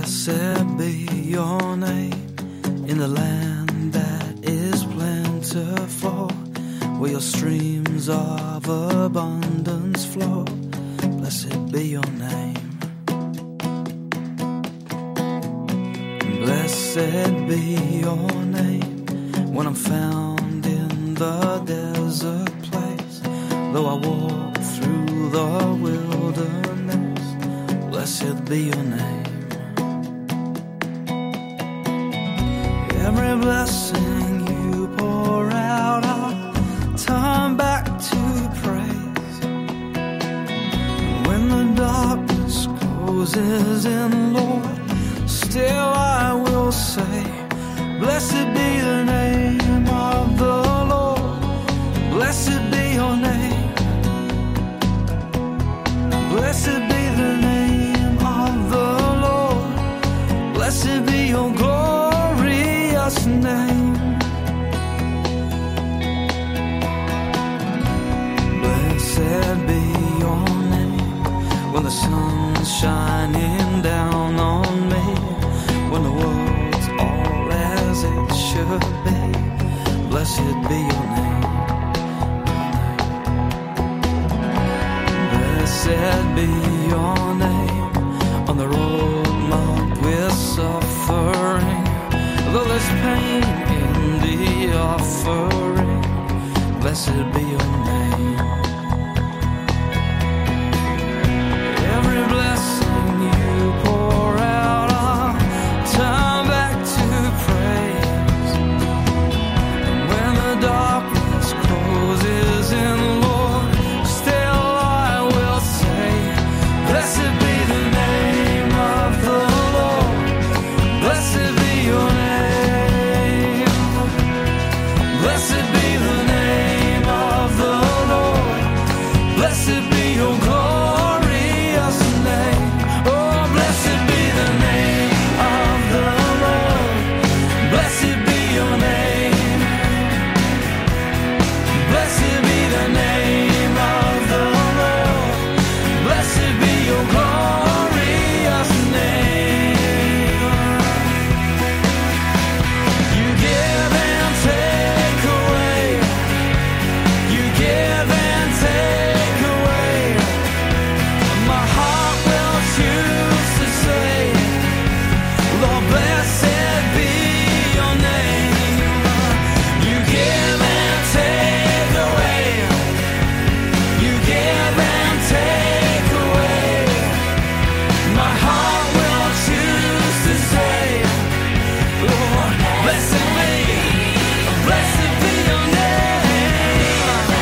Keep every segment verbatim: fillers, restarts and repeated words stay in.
Blessed be your name in the land that is plentiful, where your streams of abundance flow. Blessed be your name. Blessed be your name when I'm found in the desert place. Though I walk through the wilderness, blessed be your name. Every blessing you pour out, I'll turn back to praise. When the darkness closes in, Lord, still I will say, blessed be the name of the Lord. Blessed be your name. Blessed be the name of the Lord. Blessed be your glorious name. Blessed be your name when the sun's shining down on me, when the world's all as it should be. Blessed be your name. Blessed be your name on the road marked with suffering. Though there's pain in the offering, blessed be your name. Every blessing you pour out, I'll turn back to praise. And when the darkness closes in, Lord, still I will say, blessed be the name of the Lord. Blessed be your name. Blessed be the name of the Lord. Blessed be your glorious name. Oh, blessed be the name of the Lord. Blessed be your name. Blessed be the name of the Lord. Blessed be your glorious name. You give and take away. You give and take away. My heart will choose to say, Lord, blessed be your name. You give and take away. You give and take away. My heart will choose to say, Lord, blessed be, blessed be your name.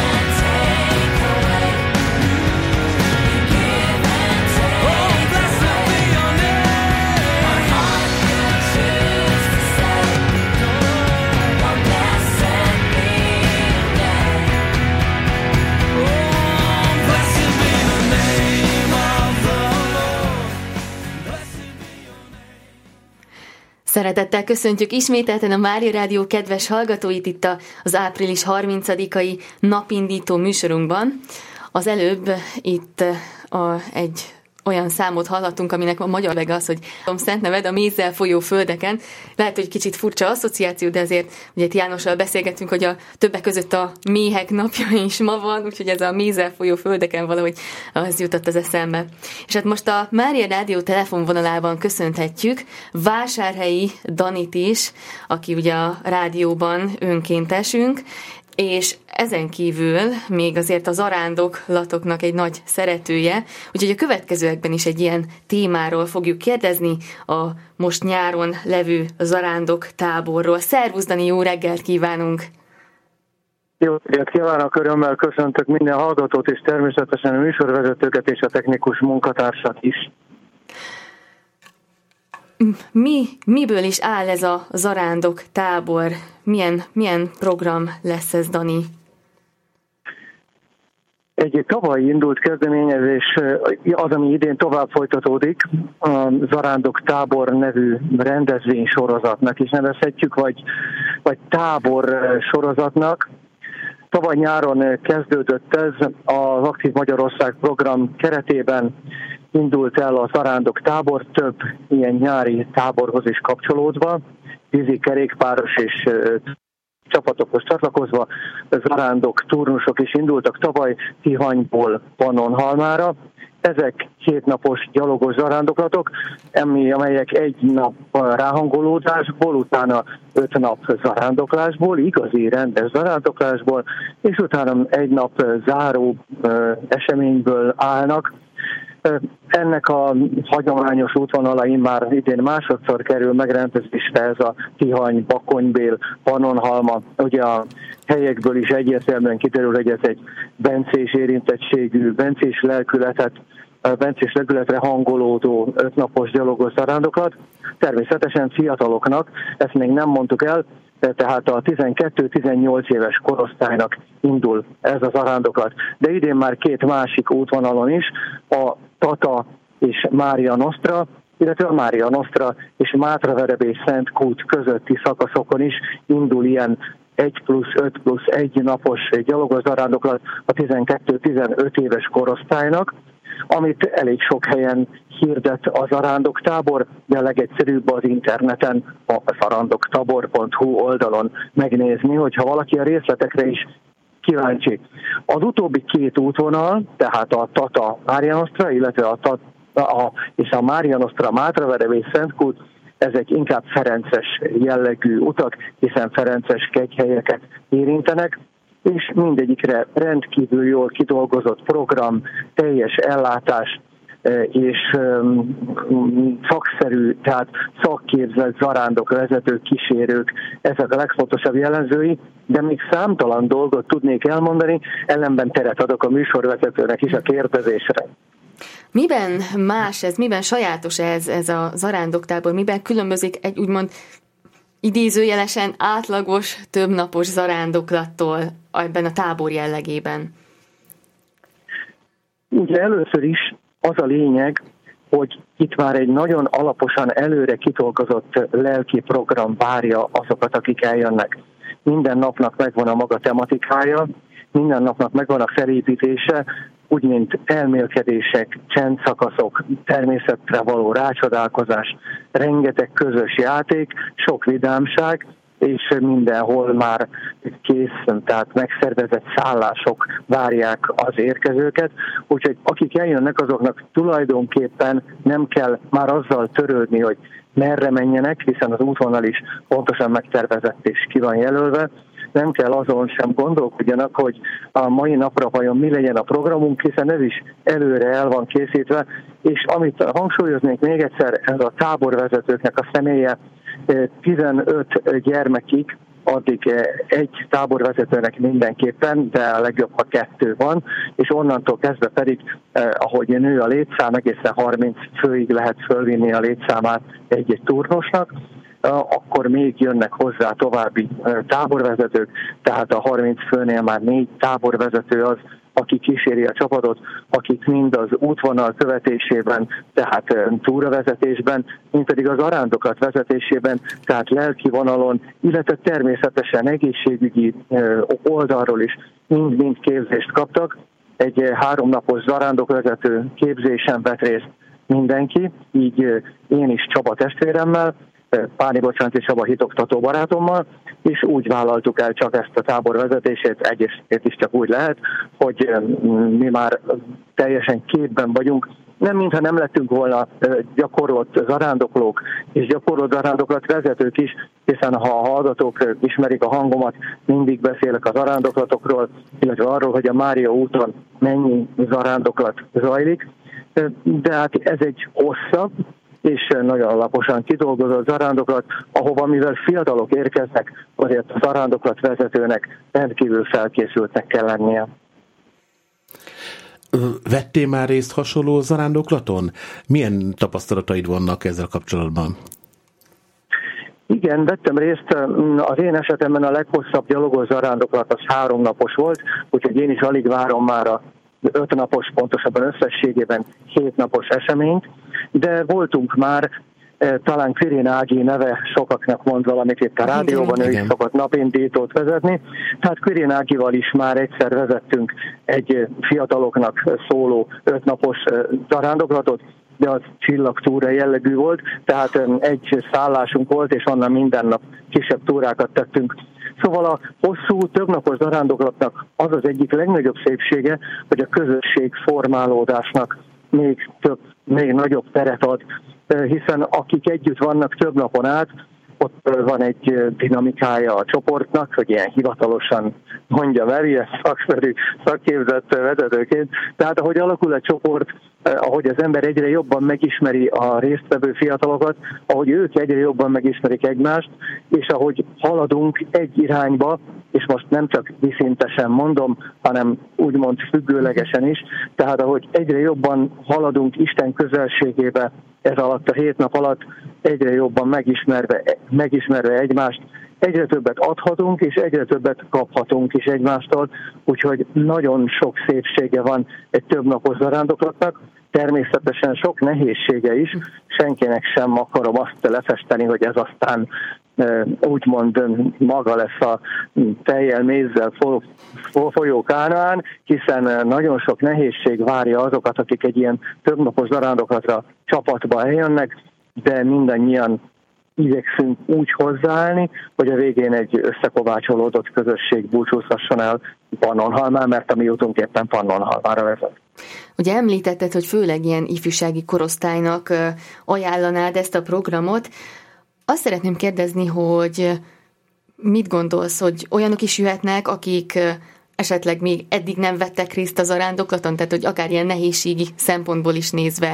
Oh, blessed be your name. My heart will choose to say, Lord, blessed be your name. Oh, blessed be the name of the Lord. Blessed be your name. Szeretettel köszöntjük ismételten a Mária Rádió kedves hallgatóit itt a- az április harmincadikai napindító műsorunkban. Az előbb itt a, egy olyan számot hallhattunk, aminek a magyar meg az, hogy Tom szent neved a mézzel folyó földeken. Lehet, hogy kicsit furcsa asszociáció, de azért ugye itt Jánossal beszélgettünk, hogy a többek között a méhek napja is ma van, úgyhogy ez a mézzel folyó földeken valahogy az jutott az eszembe. És hát most a Mária Rádió telefonvonalában köszönhetjük Vásárhelyi Danit is, aki ugye a rádióban önkéntesünk, és ezen kívül még azért az arándoklatoknak egy nagy szeretője, úgyhogy a következőekben is egy ilyen témáról fogjuk kérdezni, a most nyáron levő zarándok táborról. Szervusz, Dani, jó reggelt kívánunk! Jó reggelt kívánok, örömmel köszöntök minden hallgatót, és természetesen a műsorvezetőket és a technikus munkatársat is. Mi, miből is áll ez a zarándok tábor? Milyen, milyen program lesz ez, Dani? Egy tavaly indult kezdeményezés az, ami idén tovább folytatódik, a Zarándok Tábor nevű rendezvény sorozatnak is nevezhetjük, vagy, vagy tábor sorozatnak. Tavaly nyáron kezdődött ez az Aktív Magyarország program keretében, indult el a zarándok tábor, több ilyen nyári táborhoz is kapcsolódva, vízi kerékpáros és csapatokhoz csatlakozva. Zarándok turnusok is indultak tavaly Tihanyból Pannonhalmára. Ezek hétnapos gyalogos zarándoklatok, amelyek egy nap ráhangolódásból, utána öt nap zarándoklásból, igazi rendes zarándoklásból, és utána egy nap záró eseményből állnak. Ennek a hagyományos útvonalain már idén másodszor kerül megrendezésre ez a Tihany, Bakonybél, Pannonhalma. Ugye a helyekből is egyértelműen kiderül, hogy ez egy bencés érintettségű, bencés lelkületet, bencés lelkületre hangolódó ötnapos gyalogos zarándoklat. Természetesen fiataloknak, ezt még nem mondtuk el, tehát a tizenkettő-tizennyolc éves korosztálynak indul ez a zarándoklat. De idén már két másik útvonalon is, a Tata és Mária Nostra, illetve a Mária Nostra és Mátraverebély Szent Kút közötti szakaszokon is indul ilyen egy plusz öt plusz egy napos gyalogos zarándoklat a tizenkettő-tizenöt éves korosztálynak, amit elég sok helyen hirdet a zarándoktábor, de a legegyszerűbb az interneten, a zarándoktábor pont hu oldalon megnézni, hogyha valaki a részletekre is kíváncsi. Az utóbbi két útvonal, tehát a Tata Mária Nostra, illetve a, Tata, a, és a Mária Nostra Mátraverebély Szent Kút, ezek inkább ferences jellegű utak, hiszen ferences kegyhelyeket érintenek, és mindegyikre rendkívül jól kidolgozott program, teljes ellátás és szakszerű, tehát szakképzett zarándok, vezetők, kísérők, ezek a legfontosabb jellemzői, de még számtalan dolgot tudnék elmondani, ellenben teret adok a műsorvezetőnek is a kérdezésre. Miben más ez, miben sajátos ez, ez a zarándoktábor, miben különbözik egy úgymond idézőjelesen átlagos, többnapos zarándoklattól ebben a tábor jellegében? Ugye először is az a lényeg, hogy itt már egy nagyon alaposan előre kidolgozott lelki program várja azokat, akik eljönnek. Minden napnak megvan a maga tematikája, minden napnak megvan a felépítése, úgy, mint elmélkedések, csendszakaszok, természetre való rácsodálkozás, rengeteg közös játék, sok vidámság, és mindenhol már kész, tehát megszervezett szállások várják az érkezőket. Úgyhogy akik eljönnek, azoknak tulajdonképpen nem kell már azzal törődni, hogy merre menjenek, hiszen az útvonal is pontosan megtervezett és ki van jelölve. Nem kell azon sem gondolkodjanak, hogy a mai napra vajon mi legyen a programunk, hiszen ez is előre el van készítve, és amit hangsúlyoznék még egyszer, ez a táborvezetőknek a személye, tizenöt gyermekig, addig egy táborvezetőnek mindenképpen, de a legjobb, ha kettő van, és onnantól kezdve pedig, ahogy nő a létszám, egészen harminc főig lehet fölvinni a létszámát egy-egy turnosnak, akkor még jönnek hozzá további táborvezetők, tehát a harminc főnél már négy táborvezető az, aki kíséri a csapatot, akik mind az útvonal követésében, tehát túravezetésben, mind pedig az zarándoklat vezetésében, tehát lelki vonalon, illetve természetesen egészségügyi oldalról is mind-mind képzést kaptak. Egy háromnapos zarándokvezető képzésen vett részt mindenki, így én is Csaba testvéremmel, Páni Bocsánat és Csaba hitoktató barátommal, és úgy vállaltuk el csak ezt a tábor vezetését, egyébként is csak úgy lehet, hogy mi már teljesen képben vagyunk, nem mintha nem lettünk volna gyakorolt zarándoklók és gyakorolt zarándoklat vezetők is, hiszen ha a hallgatók ismerik a hangomat, mindig beszélek a zarándoklatokról, illetve arról, hogy a Mária úton mennyi zarándoklat zajlik, de hát ez egy hosszabb és nagyon alaposan kidolgozott zarándoklat, ahova mivel fiatalok érkeznek, azért a zarándoklat vezetőnek rendkívül felkészültnek kell lennie. Vettél már részt hasonló zarándoklaton? Milyen tapasztalataid vannak ezzel kapcsolatban? Igen, vettem részt. Az én esetemben a leghosszabb gyalogos zarándoklat az három napos volt, úgyhogy én is alig várom már a öt napos, pontosabban összességében hét napos eseményt, de voltunk már talán Quirin Ági neve sokaknak mond valamit itt a rádióban, ő is szokott napindítót vezetni. Tehát Quirin Ágival is már egyszer vezettünk egy fiataloknak szóló ötnapos zarándoklatot, de az csillagtúra jellegű volt, tehát egy szállásunk volt, és onnan minden nap kisebb túrákat tettünk. Szóval a hosszú, többnapos zarándoklatnak az az egyik legnagyobb szépsége, hogy a közösség formálódásnak még több, még nagyobb teret ad, hiszen akik együtt vannak több napon át, ott van egy dinamikája a csoportnak, hogy ilyen hivatalosan mondjam el, ilyen szakszerű, szakképzett vezetőként. Tehát ahogy alakul a csoport, ahogy az ember egyre jobban megismeri a résztvevő fiatalokat, ahogy ők egyre jobban megismerik egymást, és ahogy haladunk egy irányba, és most nem csak viszintesen mondom, hanem úgymond függőlegesen is, tehát ahogy egyre jobban haladunk Isten közelségébe, ez alatt a hét nap alatt egyre jobban megismerve, megismerve egymást, egyre többet adhatunk, és egyre többet kaphatunk is egymástól, úgyhogy nagyon sok szépsége van egy többnapos zarándoklatnak, természetesen sok nehézsége is, senkinek sem akarom azt lefesteni, hogy ez aztán úgymond maga lesz a tejjel, mézzel folyó Kánaán, hiszen nagyon sok nehézség várja azokat, akik egy ilyen többnapos zarándoklatra csapatba eljönnek, de mindannyian igyekszünk úgy hozzáállni, hogy a végén egy összekovácsolódott közösség búcsúzhasson el Pannonhalmán, mert a mi útunk éppen Pannonhalmára vezet. Ugye említetted, hogy főleg ilyen ifjúsági korosztálynak ajánlanád ezt a programot. Azt szeretném kérdezni, hogy mit gondolsz, hogy olyanok is jöhetnek, akik esetleg még eddig nem vettek részt a zarándoklaton, tehát hogy akár ilyen nehézségi szempontból is nézve?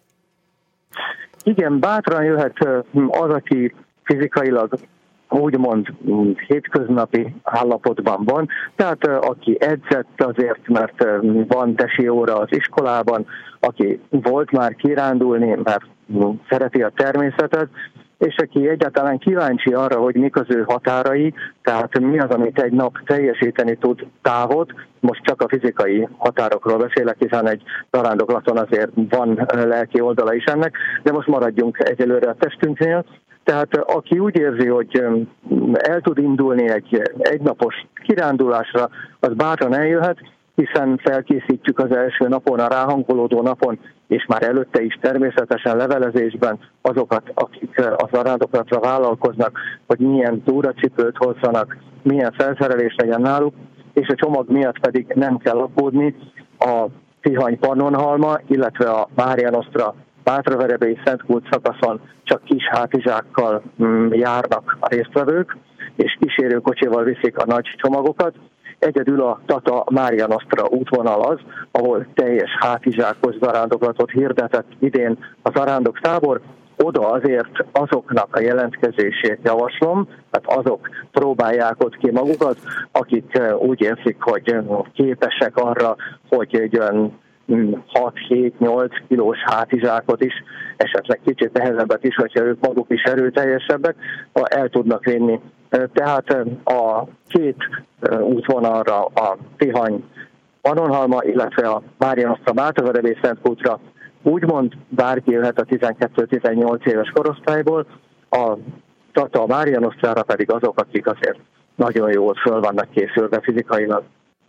Igen, bátran jöhet az, aki fizikailag úgymond hétköznapi állapotban van, tehát aki edzett azért, mert van tesi óra az iskolában, aki volt már kirándulni, mert szereti a természetet, és aki egyáltalán kíváncsi arra, hogy mik az ő határai, tehát mi az, amit egy nap teljesíteni tud távot. Most csak a fizikai határokról beszélek, hiszen egy zarándoklaton azért van lelki oldala is ennek, de most maradjunk egyelőre a testünknél. Tehát aki úgy érzi, hogy el tud indulni egy egynapos kirándulásra, az bátran eljöhet, hiszen felkészítjük az első napon, a ráhangolódó napon, és már előtte is természetesen levelezésben azokat, akik a zarándoklatra vállalkoznak, hogy milyen túracipőt hozzanak, milyen felszerelés legyen náluk, és a csomag miatt pedig nem kell aggódni. A Tihany Pannonhalma, illetve a Mária Nostra Mátraverebélyi Szentkút szakaszon csak kis hátizsákkal járnak a résztvevők, és kísérőkocsival viszik a nagy csomagokat. Egyedül a Tata Mária Nostra útvonal az, ahol teljes hátizsákos zarándoklatot hirdetett idén a zarándok tábor. Oda azért azoknak a jelentkezését javaslom, tehát azok próbálják ott ki magukat, akik úgy érzik, hogy képesek arra, hogy egy olyan hat-hét-nyolc kilós hátizsákot is, esetleg kicsit nehezebbet is, hogyha ők maguk is erőteljesebbek, el tudnak vinni. Tehát a két útvonalra, a Tihany Pannonhalma, illetve a Mária Nostra Mátraverebélyi Szentkútra úgymond bárki jöhet a tizenkettő-tizennyolc éves korosztályból, a Tata Mária Nostrára pedig azok, akik azért nagyon jól föl vannak készülve fizikailag.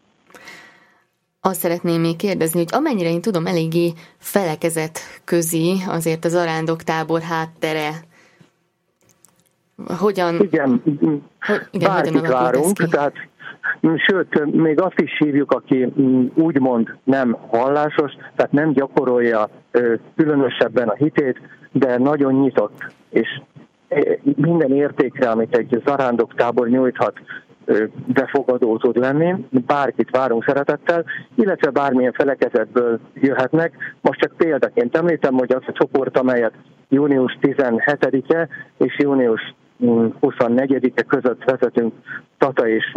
Azt szeretném még kérdezni, hogy amennyire én tudom, eléggé felekezet közi azért az zarándoktábor háttere. Hogyan... Igen, hogy, igen bárkit várunk, tehát sőt, még azt is hívjuk, aki úgymond nem vallásos, tehát nem gyakorolja különösebben a hitét, de nagyon nyitott, és minden értékre, amit egy zarándoktábor nyújthat, befogadó tud lenni, bárkit várunk szeretettel, illetve bármilyen felekezetből jöhetnek. Most csak példaként említem, hogy az a csoport, amelyet június tizenhetedike és június huszonnegyedike között vezetünk Tata és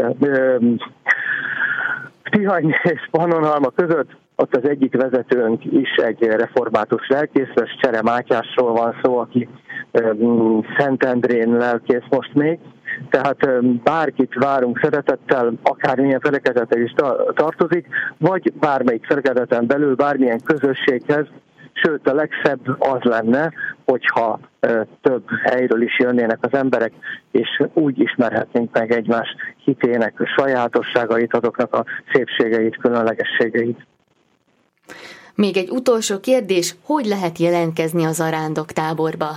Tihany és Pannonhalma között, ott az egyik vezetőnk is egy református lelkész, Csere Mátyásról van szó, aki Szentendrén lelkész most még. Tehát bárkit várunk szeretettel, akármilyen felekezete is tartozik, vagy bármelyik felekezeten belül bármilyen közösséghez, sőt a legszebb az lenne, hogyha több helyről is jönnének az emberek, és úgy ismerhetnénk meg egymás hitének sajátosságait, azoknak a szépségeit, különlegességeit. Még egy utolsó kérdés, hogy lehet jelentkezni a zarándok táborba?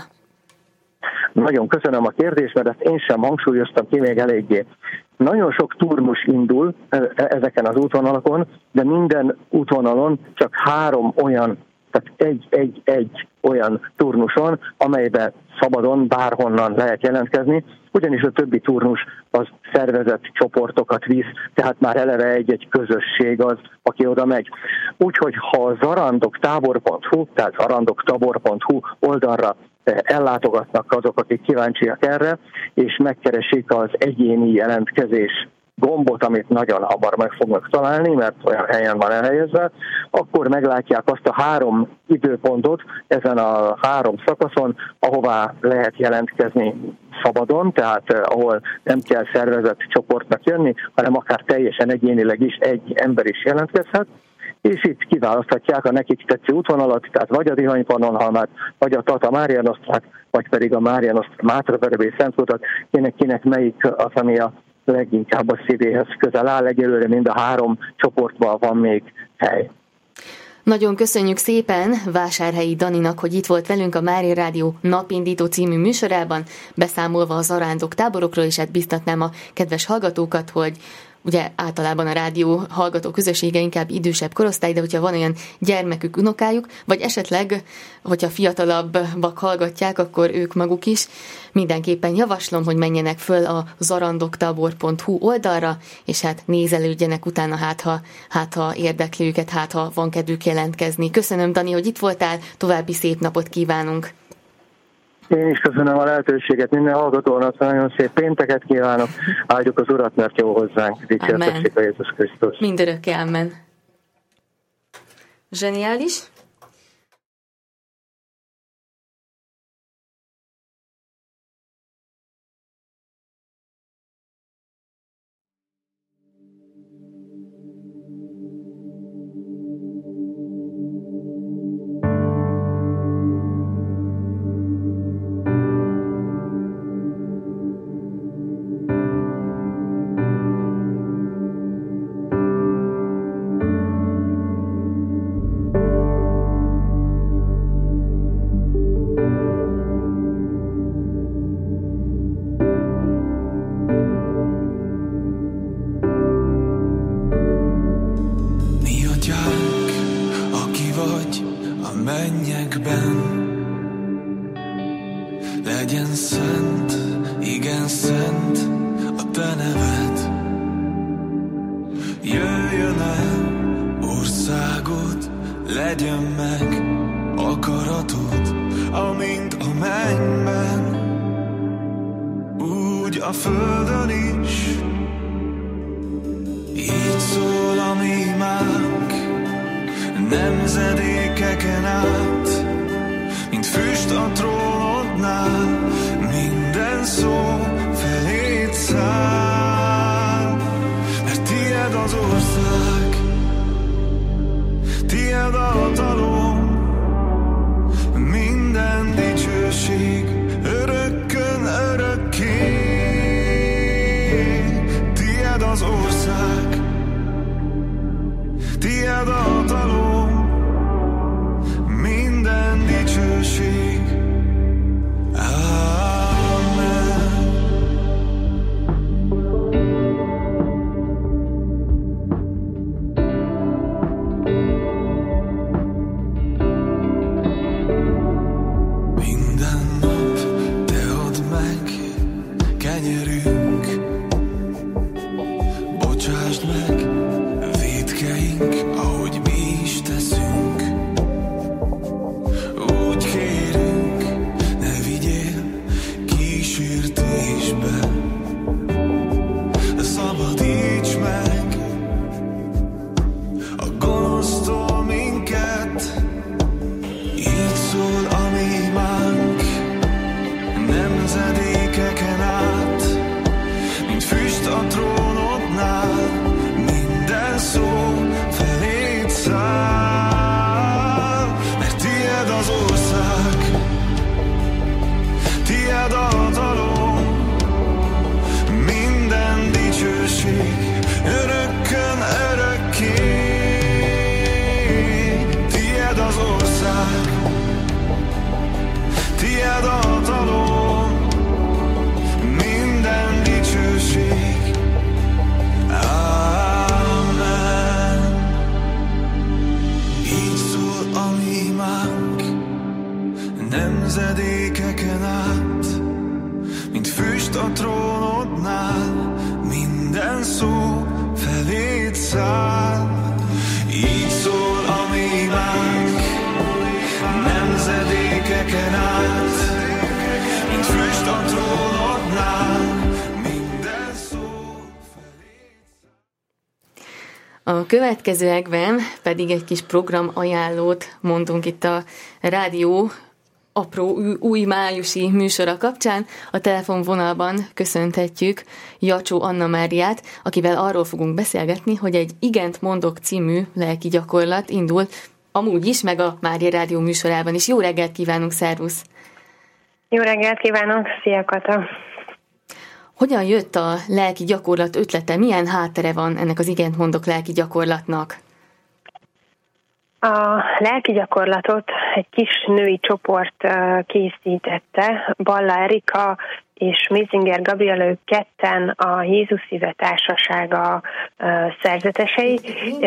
Nagyon köszönöm a kérdést, mert ezt én sem hangsúlyoztam ki még eléggé. Nagyon sok turnus indul ezeken az útvonalakon, de minden útvonalon csak három olyan, tehát egy-egy-egy olyan turnuson, amelyben szabadon bárhonnan lehet jelentkezni, ugyanis a többi turnus az szervezett csoportokat visz, tehát már eleve egy-egy közösség az, aki oda megy. Úgyhogy ha a zarandoktábor pont hu, tehát zarandoktabor pont hu oldalra ellátogatnak azok, akik kíváncsiak erre, és megkeresik az egyéni jelentkezés gombot, amit nagyon hamar meg fognak találni, mert olyan helyen van elhelyezve, akkor meglátják azt a három időpontot ezen a három szakaszon, ahová lehet jelentkezni szabadon, tehát eh, ahol nem kell szervezett csoportnak jönni, hanem akár teljesen egyénileg is egy ember is jelentkezhet, és itt kiválaszthatják a nekik tetsző útvonalat, tehát vagy a Dihany-Pannonhalmát, vagy a Tata Mária Nosztrát, vagy pedig a Mária Nosztra Mátra-Verebély Szentutat, kinek, kinek melyik az, ami a leginkább a szívéhez közel áll. Egyelőre mind a három csoportban van még hely. Nagyon köszönjük szépen Vásárhelyi Daninak, hogy itt volt velünk a Mária Rádió Napindító című műsorában, beszámolva a zarándok táborokról, és hát biztatnám a kedves hallgatókat, hogy ugye általában a rádió hallgató közössége inkább idősebb korosztály, de hogyha van olyan gyermekük, unokájuk, vagy esetleg, hogyha fiatalabbak hallgatják, akkor ők maguk is, mindenképpen javaslom, hogy menjenek föl a zarandoktabor pont hu oldalra, és hát nézelődjenek utána, hát ha, hát ha érdekli őket, hát ha van kedvük jelentkezni. Köszönöm, Dani, hogy itt voltál, további szép napot kívánunk! Én is köszönöm a lehetőséget, minden hallgatónak nagyon szép pénteket kívánok, áldjuk az Urat, mert jó hozzánk, dicsértessék a Jézus Krisztus. Mindörökké, amen. Zseniális. Nemzedékeken át, mint füst a trónodnál, mint A következőekben pedig egy kis program ajánlót mondunk itt a rádió apró új májusi műsora kapcsán. A telefonvonalban köszönhetjük Jacsó Anna Máriát, akivel arról fogunk beszélgetni, hogy egy Igent mondok című lelki gyakorlat indul amúgy is, meg a Mária Rádió műsorában is. Jó reggelt kívánunk, szervusz! Jó reggelt kívánok, szia Kata! Hogyan jött a lelki gyakorlat ötlete? Milyen háttere van ennek az Igent mondok lelki gyakorlatnak? A lelki gyakorlatot egy kis női csoport készítette, Balla Erika és Mézinger Gabriela, ők ketten a Jézus Szíve Társasága szerzetesei,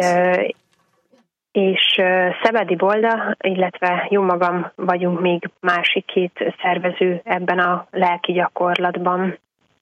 és Szebedi Bolda, illetve jó magam vagyunk még másik két szervező ebben a lelki gyakorlatban.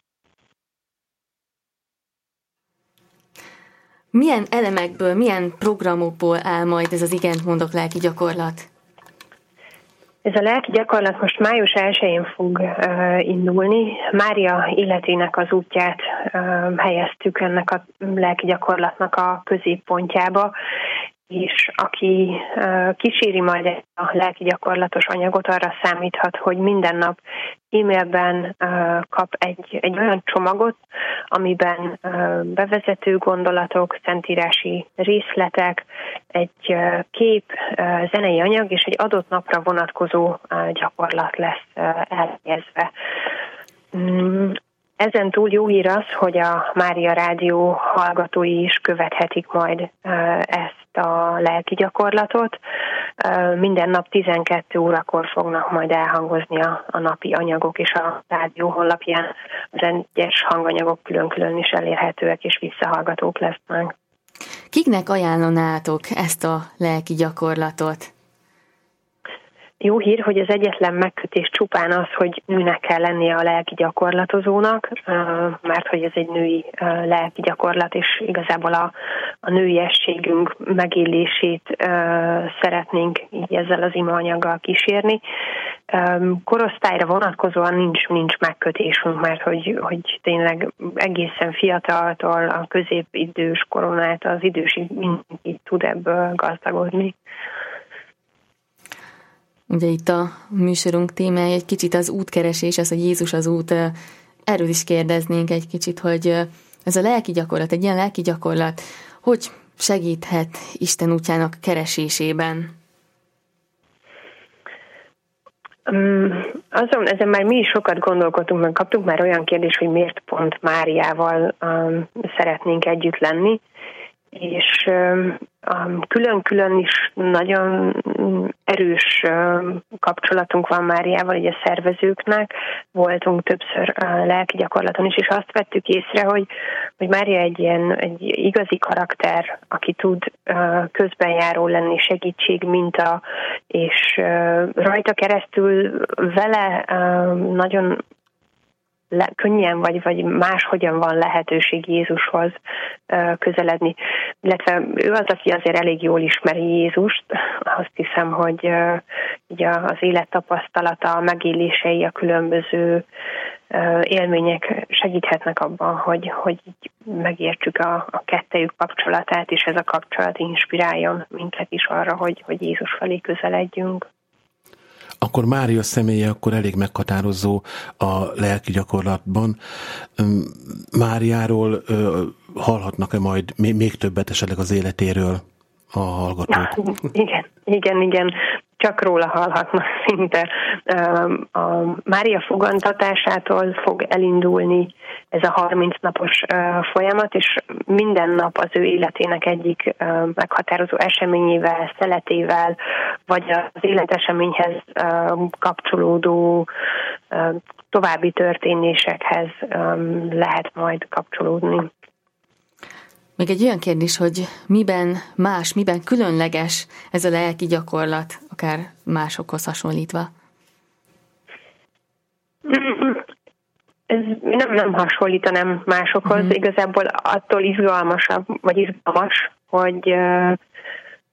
Milyen elemekből, milyen programokból áll majd ez az Igent mondok lelki gyakorlat? Ez a lelki gyakorlat most május elsején fog uh, indulni. Mária életének az útját uh, helyeztük ennek a lelki gyakorlatnak a középpontjába, és aki uh, kíséri majd a lelki gyakorlatos anyagot, arra számíthat, hogy minden nap e-mailben uh, kap egy, egy olyan csomagot, amiben uh, bevezető gondolatok, szentírási részletek, egy uh, kép, uh, zenei anyag és egy adott napra vonatkozó uh, gyakorlat lesz uh, elhelyezve. Mm. Ezen túl jó hír az, hogy a Mária Rádió hallgatói is követhetik majd ezt a lelki gyakorlatot. Minden nap tizenkét órakor fognak majd elhangozni a, a napi anyagok, és a rádió honlapján az egyes hanganyagok külön-külön is elérhetőek és visszahallgatók lesznek. Kiknek ajánlanátok ezt a lelki gyakorlatot? Jó hír, hogy az egyetlen megkötés csupán az, hogy nőnek kell lennie a lelki gyakorlatozónak, mert hogy ez egy női lelki gyakorlat, és igazából a, a nőiességünk megélését szeretnénk így ezzel az imaanyaggal kísérni. Korosztályra vonatkozóan nincs, nincs megkötésünk, mert hogy, hogy tényleg egészen fiataltól a középidős koron át az idősig mindenki tud ebből gazdagodni. Ugye itt a műsorunk témája egy kicsit az útkeresés, az, hogy Jézus az út. Erről is kérdeznénk egy kicsit, hogy ez a lelki gyakorlat, egy ilyen lelki gyakorlat, hogy segíthet Isten útjának keresésében? Um, azon, ezen már mi is sokat gondolkodtunk, meg kaptunk már olyan kérdést, hogy miért pont Máriával um, szeretnénk együtt lenni, és um, külön-külön is nagyon erős um, kapcsolatunk van Máriával, így a szervezőknek. Voltunk többször uh, lelki gyakorlaton is, és azt vettük észre, hogy, hogy Mária egy ilyen egy igazi karakter, aki tud uh, közbenjáró lenni, segítség, minta, és uh, rajta keresztül vele uh, nagyon Le, könnyen vagy, vagy máshogyan van lehetőség Jézushoz uh, közeledni. Illetve ő az, aki azért elég jól ismeri Jézust. Azt hiszem, hogy uh, így az élettapasztalata, a megélései, a különböző uh, élmények segíthetnek abban, hogy, hogy így megértsük a, a kettejük kapcsolatát, és ez a kapcsolat inspiráljon minket is arra, hogy, hogy Jézus felé közeledjünk. Akkor Mária személye akkor elég meghatározó a lelki gyakorlatban. Máriáról hallhatnak-e majd még többet esetleg az életéről a hallgatók? Igen, igen, igen. Csak róla hallhatnak szinte. A Mária fogantatásától fog elindulni ez a harminc napos folyamat, és minden nap az ő életének egyik meghatározó eseményével, szeletével, vagy az életeseményhez kapcsolódó további történésekhez lehet majd kapcsolódni. Még egy olyan kérdés, hogy miben más, miben különleges ez a lelki gyakorlat, akár másokhoz hasonlítva? Ez nem, nem hasonlítanám másokhoz, mm. igazából attól izgalmasabb, vagy izgalmas, hogy uh,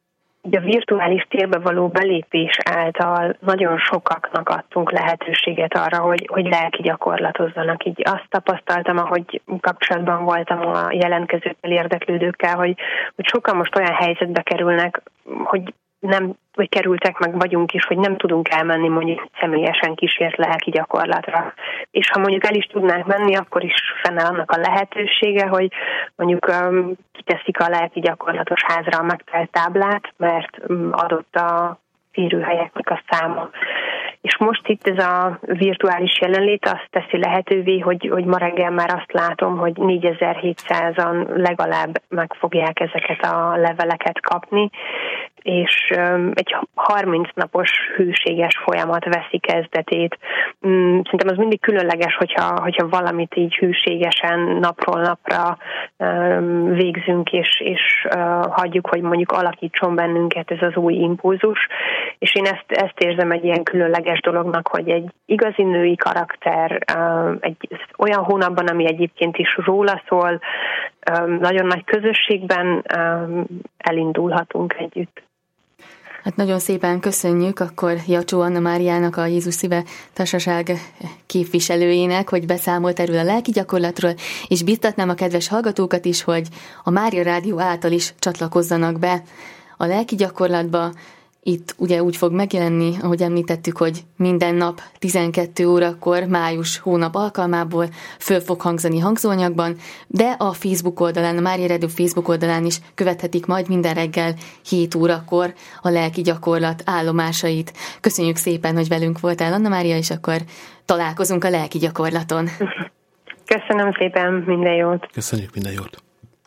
ugye a virtuális térbe való belépés által nagyon sokaknak adtunk lehetőséget arra, hogy, hogy lelki gyakorlatozzanak. Így azt tapasztaltam, ahogy kapcsolatban voltam a jelentkezőkkel, érdeklődőkkel, hogy, hogy sokan most olyan helyzetbe kerülnek, hogy nem, vagy kerültek, meg vagyunk is, hogy nem tudunk elmenni mondjuk személyesen kísért lelki gyakorlatra. És ha mondjuk el is tudnánk menni, akkor is fennáll annak a lehetősége, hogy mondjuk um, kiteszik a lelki gyakorlatos házra a megtelt táblát, mert um, adott a férőhelyeknek a száma. És most itt ez a virtuális jelenlét azt teszi lehetővé, hogy, hogy ma reggel már azt látom, hogy négyezer-hétszázan legalább meg fogják ezeket a leveleket kapni, és egy harminc napos hűséges folyamat veszi kezdetét. Szerintem az mindig különleges, hogyha, hogyha valamit így hűségesen napról napra végzünk, és, és hagyjuk, hogy mondjuk alakítson bennünket ez az új impulzus. És én ezt, ezt érzem egy ilyen különleges dolognak, hogy egy igazi női karakter, egy olyan hónapban, ami egyébként is róla szól, nagyon nagy közösségben elindulhatunk együtt. Hát nagyon szépen köszönjük akkor Jacsó Anna Máriának, a Jézus Szíve Társaság képviselőjének, hogy beszámolt erről a lelki gyakorlatról, és biztatnám a kedves hallgatókat is, hogy a Mária Rádió által is csatlakozzanak be a lelki gyakorlatba. Itt ugye úgy fog megjelenni, ahogy említettük, hogy minden nap tizenkét órakor május hónap alkalmából föl fog hangzani hangzóanyagban, de a Facebook oldalán, a Mária Rádió Facebook oldalán is követhetik majd minden reggel hét órakor a lelki gyakorlat állomásait. Köszönjük szépen, hogy velünk voltál, Anna Mária, és akkor találkozunk a lelki gyakorlaton. Köszönöm szépen, minden jót. Köszönjük, minden jót.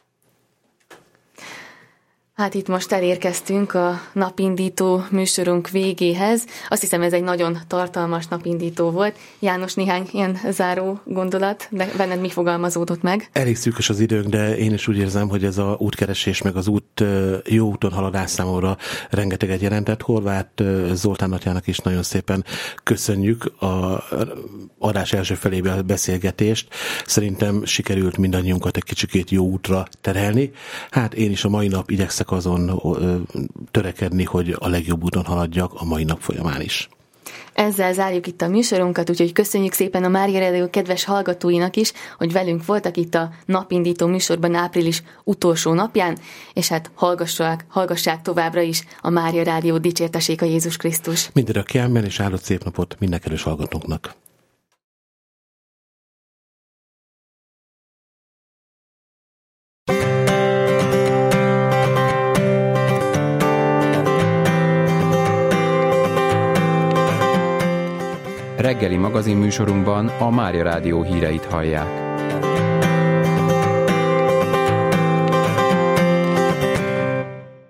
Hát itt most elérkeztünk a napindító műsorunk végéhez. Azt hiszem, ez egy nagyon tartalmas napindító volt. János, néhány ilyen záró gondolat, de benned mi fogalmazódott meg? Elég szűkös az időnk, de én is úgy érzem, hogy ez a útkeresés, meg az út jó úton haladás számomra rengeteget jelentett. Horváth Zoltán atyának is nagyon szépen köszönjük a adás első felébe a beszélgetést. Szerintem sikerült mindannyiunkat egy kicsikét jó útra terelni. Hát én is a mai nap igyekszek azon törekedni, hogy a legjobb úton haladjak a mai nap folyamán is. Ezzel zárjuk itt a műsorunkat, úgyhogy köszönjük szépen a Mária Rádió kedves hallgatóinak is, hogy velünk voltak itt a napindító műsorban április utolsó napján, és hát hallgassák, hallgassák továbbra is a Mária Rádió, dicsértessék a Jézus Krisztus. Minden örökképpen és áldott szép napot minden kedves hallgatónknak. Reggeli magazinműsorunkban a Mária Rádió híreit hallják.